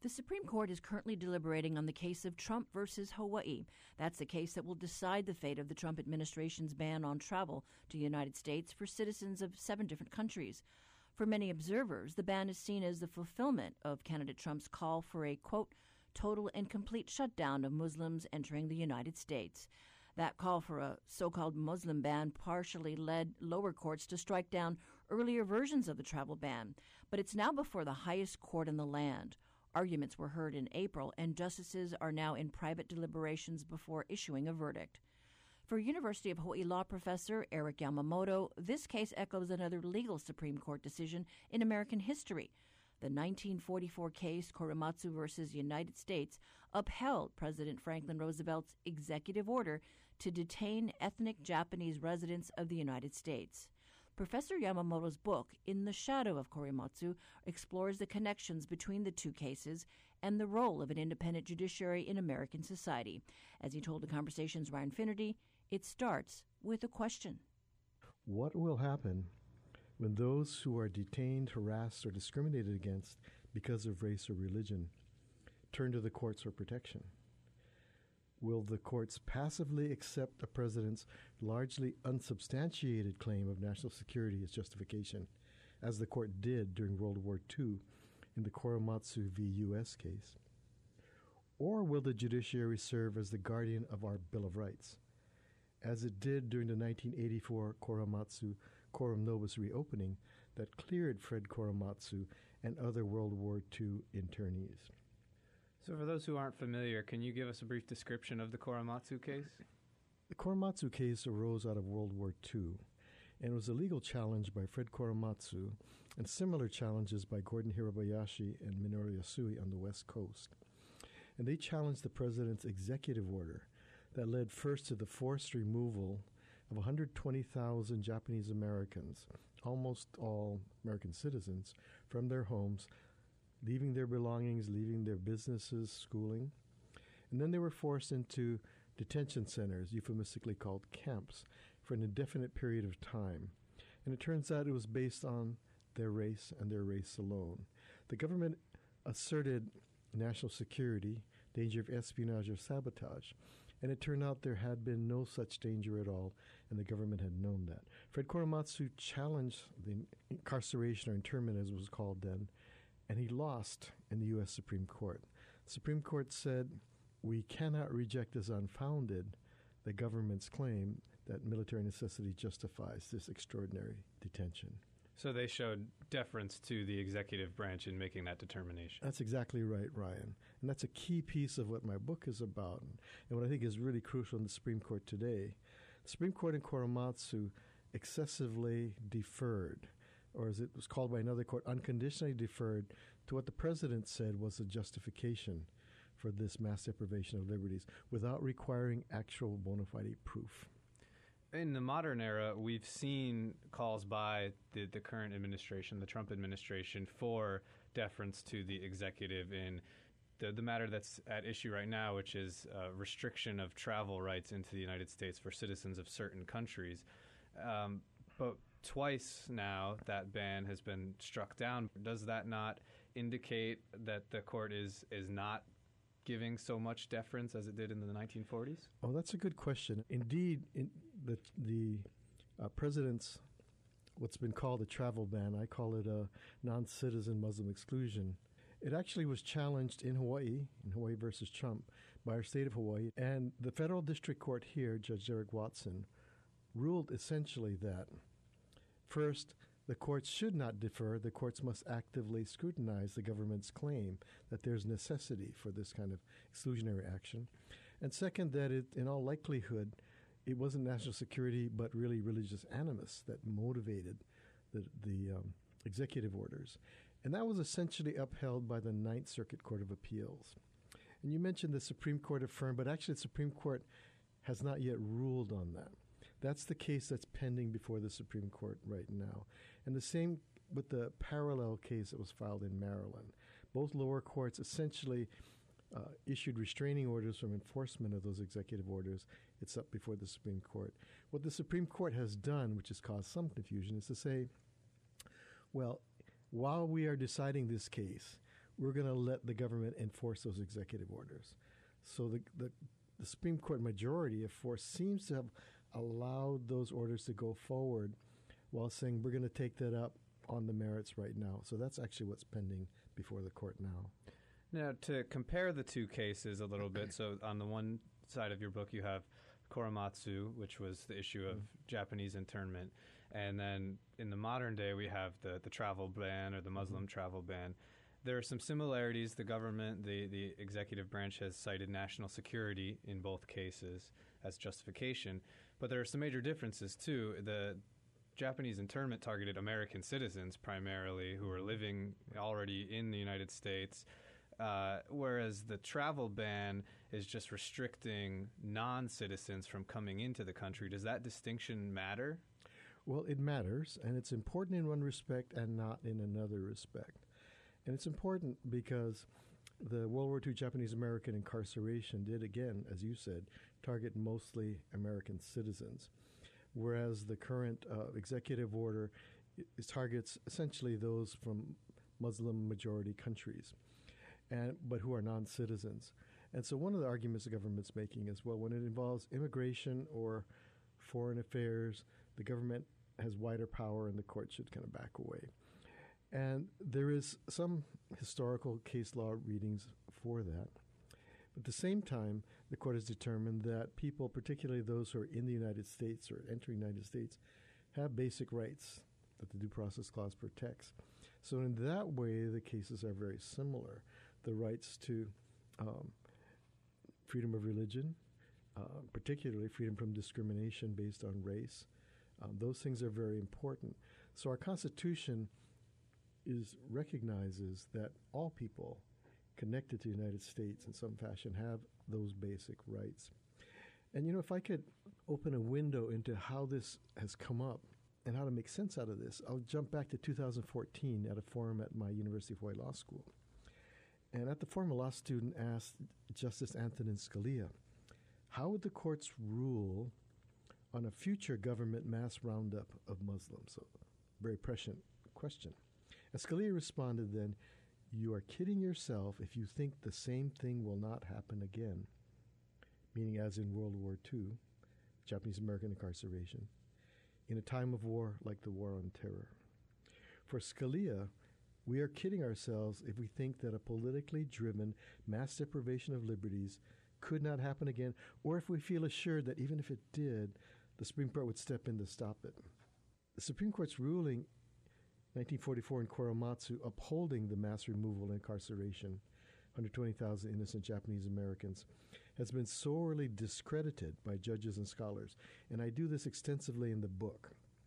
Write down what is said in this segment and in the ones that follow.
The Supreme Court is currently deliberating on the case of Trump versus Hawaii. That's the case that will decide the fate of the Trump administration's ban on travel to the United States for citizens of 7 different countries. For many observers, the ban is seen as the fulfillment of candidate Trump's call for a, quote, total and complete shutdown of Muslims entering the United States. That call for a so-called Muslim ban partially led lower courts to strike down earlier versions of the travel ban, but it's now before the highest court in the land. Arguments were heard in April, and justices are now in private deliberations before issuing a verdict. For University of Hawaii law professor Eric Yamamoto, this case echoes another legal Supreme Court decision in American history. The 1944 case, Korematsu versus United States, upheld President Franklin Roosevelt's executive order to detain ethnic Japanese residents of the United States. Professor Yamamoto's book, In the Shadow of Korematsu, explores the connections between the two cases and the role of an independent judiciary in American society. As he told The Conversation's Ryan Finnerty, it starts with a question. What will happen when those who are detained, harassed, or discriminated against because of race or religion turn to the courts for protection? Will the courts passively accept the president's largely unsubstantiated claim of national security as justification, as the court did during World War II in the Korematsu v. U.S. case? Or will the judiciary serve as the guardian of our Bill of Rights, as it did during the 1984 Korematsu Coram Nobis reopening that cleared Fred Korematsu and other World War II internees? So for those who aren't familiar, can you give us a brief description of the Korematsu case? The Korematsu case arose out of World War II and was a legal challenge by Fred Korematsu and similar challenges by Gordon Hirabayashi and Minoru Yasui on the West Coast. And they challenged the president's executive order that led first to the forced removal of 120,000 Japanese Americans, almost all American citizens, from their homes, leaving their belongings, leaving their businesses, schooling. And then they were forced into detention centers, euphemistically called camps, for an indefinite period of time. And it turns out it was based on their race and their race alone. The government asserted national security, danger of espionage or sabotage. And it turned out there had been no such danger at all, and the government had known that. Fred Korematsu challenged the incarceration or internment, as it was called then, and he lost in the U.S. Supreme Court. The Supreme Court said, we cannot reject as unfounded the government's claim that military necessity justifies this extraordinary detention. So they showed deference to the executive branch in making that determination. That's exactly right, Ryan. And that's a key piece of what my book is about, and what I think is really crucial in the Supreme Court today. The Supreme Court in Korematsu excessively deferred, or as it was called by another court, unconditionally deferred to what the president said was the justification for this mass deprivation of liberties without requiring actual bona fide proof. In the modern era, we've seen calls by the current administration, the Trump administration, for deference to the executive in the matter that's at issue right now, which is restriction of travel rights into the United States for citizens of certain countries. But twice now that ban has been struck down. Does that not indicate that the court is not giving so much deference as it did in the 1940s? Oh, that's a good question. Indeed, in the president's what's been called a travel ban, I call it a non-citizen Muslim exclusion. It actually was challenged in Hawaii versus Trump, by our state of Hawaii. And the federal district court here, Judge Derek Watson, ruled essentially that, first, the courts should not defer. The courts must actively scrutinize the government's claim that there's necessity for this kind of exclusionary action. And second, that in all likelihood, it wasn't national security, but really religious animus that motivated the executive orders. And that was essentially upheld by the Ninth Circuit Court of Appeals. And you mentioned the Supreme Court affirmed, but actually the Supreme Court has not yet ruled on that. That's the case that's pending before the Supreme Court right now. And the same with the parallel case that was filed in Maryland. Both lower courts essentially issued restraining orders from enforcement of those executive orders. It's up before the Supreme Court. What the Supreme Court has done, which has caused some confusion, is to say, well, while we are deciding this case, we're going to let the government enforce those executive orders. So the Supreme Court majority of four seems to have allowed those orders to go forward while saying we're going to take that up on the merits right now. So that's actually what's pending before the court now. Now, to compare the two cases a little bit, so on the one side of your book you have Korematsu, which was the issue of Japanese internment, and then in the modern day we have the travel ban or the Muslim travel ban. There are some similarities. The government, the executive branch, has cited national security in both cases as justification, but there are some major differences too. The Japanese internment targeted American citizens primarily who are living already in the United States, whereas the travel ban is just restricting non-citizens from coming into the country. Does that distinction matter? Well, it matters, and it's important in one respect and not in another respect. And it's important because the World War II Japanese-American incarceration did, again, as you said, target mostly American citizens, whereas the current executive order targets essentially those from Muslim-majority countries, but who are non-citizens. And so one of the arguments the government's making is, well, when it involves immigration or foreign affairs, the government has wider power and the court should kind of back away. And there is some historical case law readings for that. But at the same time, the court has determined that people, particularly those who are in the United States or entering the United States, have basic rights that the Due Process Clause protects. So in that way, the cases are very similar. The rights to freedom of religion, particularly freedom from discrimination based on race, those things are very important. So our Constitution recognizes that all people connected to the United States in some fashion have those basic rights. And, if I could open a window into how this has come up and how to make sense out of this, I'll jump back to 2014 at a forum at my University of Hawaii Law School. And at the forum, a law student asked Justice Antonin Scalia, how would the courts rule on a future government mass roundup of Muslims? So, very prescient question. And Scalia responded then, you are kidding yourself if you think the same thing will not happen again, meaning as in World War II, Japanese-American incarceration, in a time of war like the War on Terror. For Scalia, we are kidding ourselves if we think that a politically driven mass deprivation of liberties could not happen again, or if we feel assured that even if it did, the Supreme Court would step in to stop it. The Supreme Court's ruling 1944 in Korematsu upholding the mass removal and incarceration, 120,000 innocent Japanese Americans, has been sorely discredited by judges and scholars, and I do this extensively in the book.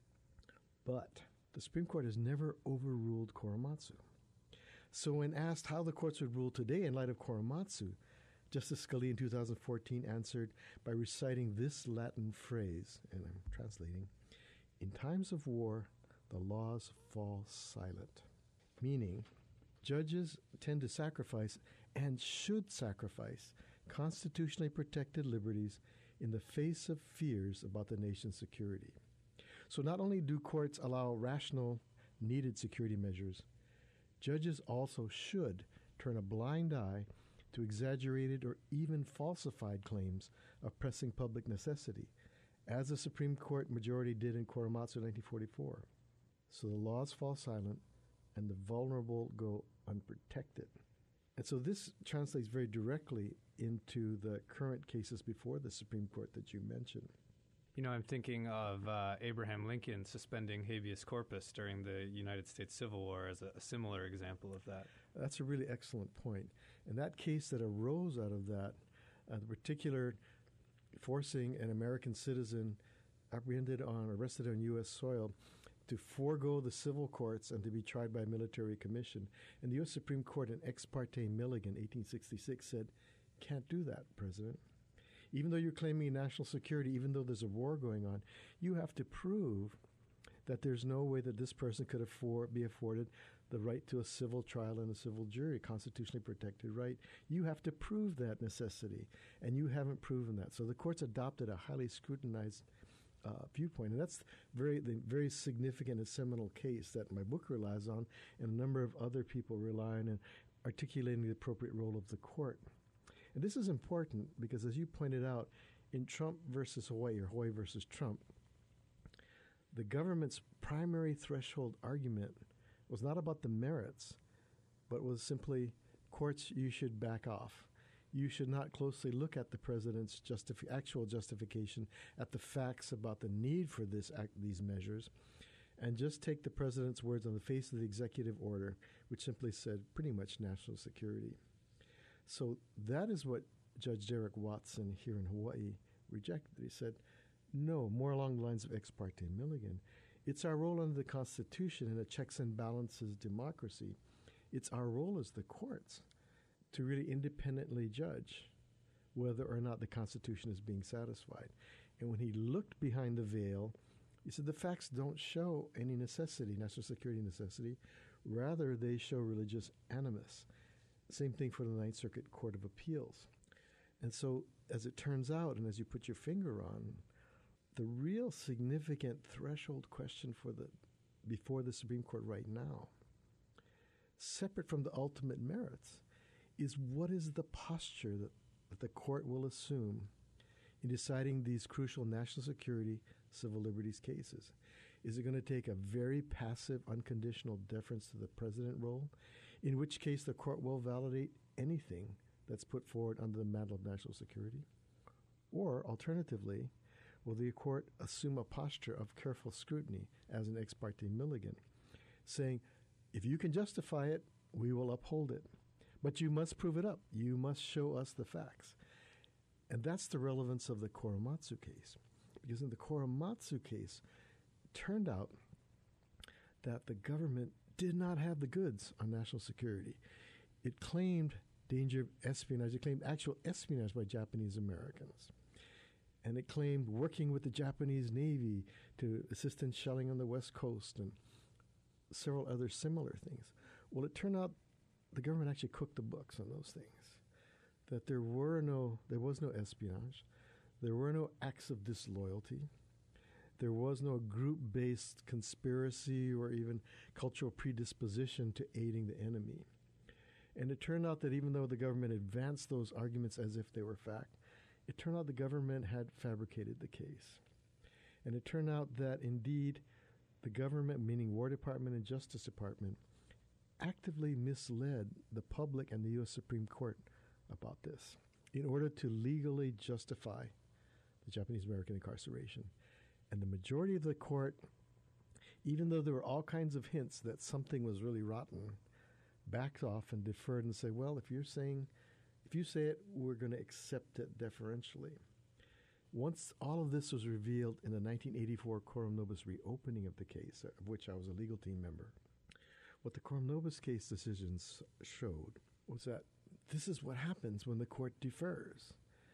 But the Supreme Court has never overruled Korematsu. So when asked how the courts would rule today in light of Korematsu, Justice Scalia in 2014 answered by reciting this Latin phrase, and I'm translating, in times of war, the laws fall silent, meaning judges tend to sacrifice and should sacrifice constitutionally protected liberties in the face of fears about the nation's security. So not only do courts allow rational, needed security measures, judges also should turn a blind eye to exaggerated or even falsified claims of pressing public necessity, as the Supreme Court majority did in Korematsu in 1944. So the laws fall silent and the vulnerable go unprotected. And so this translates very directly into the current cases before the Supreme Court that you mentioned. I'm thinking of Abraham Lincoln suspending habeas corpus during the United States Civil War as a similar example of that. That's a really excellent point. And that case that arose out of that, the particular forcing an American citizen arrested on U.S. soil to forego the civil courts and to be tried by a military commission. And the U.S. Supreme Court in Ex parte Milligan, 1866, said, can't do that, President. Even though you're claiming national security, even though there's a war going on, you have to prove that there's no way that this person could be afforded the right to a civil trial and a civil jury, a constitutionally protected right. You have to prove that necessity, and you haven't proven that. So the courts adopted a highly scrutinized viewpoint, and that's the very significant and seminal case that my book relies on, and a number of other people rely on and articulating the appropriate role of the court. And this is important because, as you pointed out, in Trump versus Hawaii or Hawaii versus Trump, the government's primary threshold argument was not about the merits, but was simply, courts, you should back off. You should not closely look at the president's actual justification, at the facts about the need for these measures, and just take the president's words on the face of the executive order, which simply said pretty much national security. So that is what Judge Derek Watson here in Hawaii rejected. He said, no, more along the lines of Ex parte Milligan. It's our role under the Constitution in a checks and balances democracy. It's our role as the courts to really independently judge whether or not the Constitution is being satisfied. And when he looked behind the veil, he said the facts don't show any necessity, national security necessity. Rather, they show religious animus. Same thing for the Ninth Circuit Court of Appeals. And so, as it turns out, and as you put your finger on, the real significant threshold question before the Supreme Court right now, separate from the ultimate merits, is what is the posture that the court will assume in deciding these crucial national security, civil liberties cases? Is it going to take a very passive, unconditional deference to the president role, in which case the court will validate anything that's put forward under the mantle of national security? Or, alternatively, will the court assume a posture of careful scrutiny, as in Ex parte Milligan, saying, if you can justify it, we will uphold it. But you must prove it up. You must show us the facts. And that's the relevance of the Korematsu case. Because in the Korematsu case, it turned out that the government did not have the goods on national security. It claimed danger of espionage. It claimed actual espionage by Japanese Americans. And it claimed working with the Japanese Navy to assist in shelling on the West Coast and several other similar things. Well, it turned out the government actually cooked the books on those things. That there was no espionage. There were no acts of disloyalty. There was no group-based conspiracy or even cultural predisposition to aiding the enemy. And it turned out that even though the government advanced those arguments as if they were fact, it turned out the government had fabricated the case. And it turned out that indeed the government, meaning War Department and Justice Department, actively misled the public and the U.S. Supreme Court about this in order to legally justify the Japanese American incarceration. And the majority of the court, even though there were all kinds of hints that something was really rotten, backed off and deferred and said, well, if you say it, we're going to accept it deferentially. Once all of this was revealed in the 1984 Coram Nobis reopening of the case, of which I was a legal team member, what the Coram Nobis case decisions showed was that this is what happens when the court defers.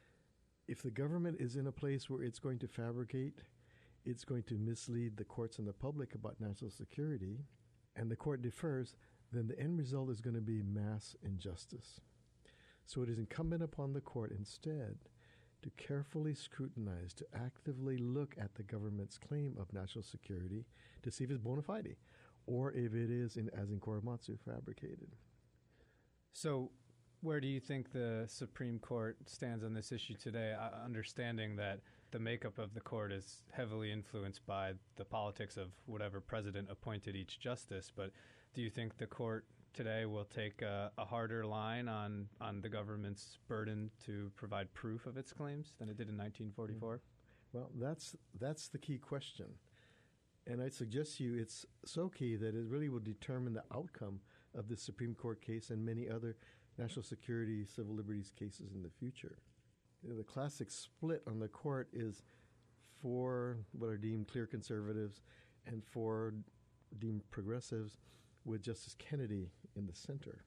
If the government is in a place where it's going to fabricate, it's going to mislead the courts and the public about national security, and the court defers, then the end result is going to be mass injustice. So it is incumbent upon the court instead to carefully scrutinize, to actively look at the government's claim of national security to see if it's bona fide, or if it is, as in Korematsu, fabricated. So where do you think the Supreme Court stands on this issue today, understanding that the makeup of the court is heavily influenced by the politics of whatever president appointed each justice, but do you think the court today will take a harder line on the government's burden to provide proof of its claims than it did in 1944? Well, that's the key question. And I'd suggest to you it's so key that it really will determine the outcome of the Supreme Court case and many other national security, civil liberties cases in the future. The classic split on the court is for what are deemed clear conservatives and for deemed progressives, with Justice Kennedy in the center.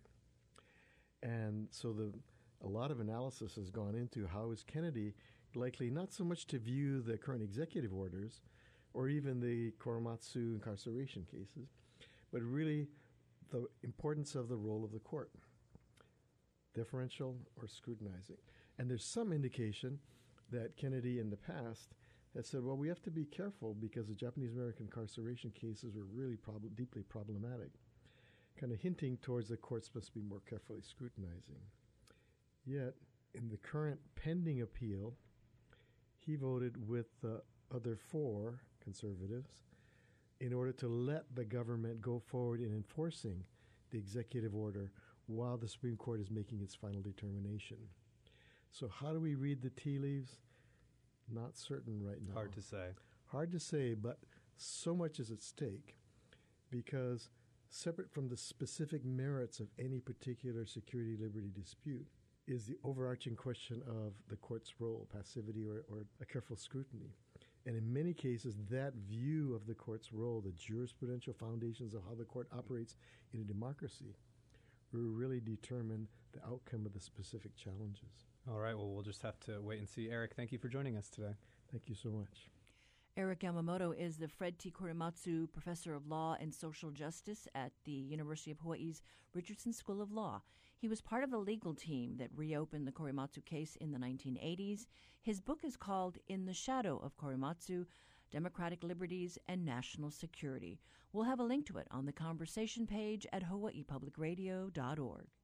And so a lot of analysis has gone into how is Kennedy likely not so much to view the current executive orders or even the Korematsu incarceration cases, but really the importance of the role of the court, deferential or scrutinizing. And there's some indication that Kennedy in the past has said, well, we have to be careful because the Japanese American incarceration cases were really deeply problematic. kind of hinting towards the courts must be more carefully scrutinizing. Yet, in the current pending appeal, he voted with the other 4 conservatives in order to let the government go forward in enforcing the executive order while the Supreme Court is making its final determination. So how do we read the tea leaves? Not certain right now. Hard to say. Hard to say, but so much is at stake because separate from the specific merits of any particular security liberty dispute is the overarching question of the court's role, passivity or a careful scrutiny. And in many cases, that view of the court's role, the jurisprudential foundations of how the court operates in a democracy, will really determine the outcome of the specific challenges. All right, well, we'll just have to wait and see. Eric, thank you for joining us today. Thank you so much. Eric Yamamoto is the Fred T. Korematsu Professor of Law and Social Justice at the University of Hawaii's Richardson School of Law. He was part of the legal team that reopened the Korematsu case in the 1980s. His book is called In the Shadow of Korematsu, Democratic Liberties and National Security. We'll have a link to it on the conversation page at hawaiipublicradio.org.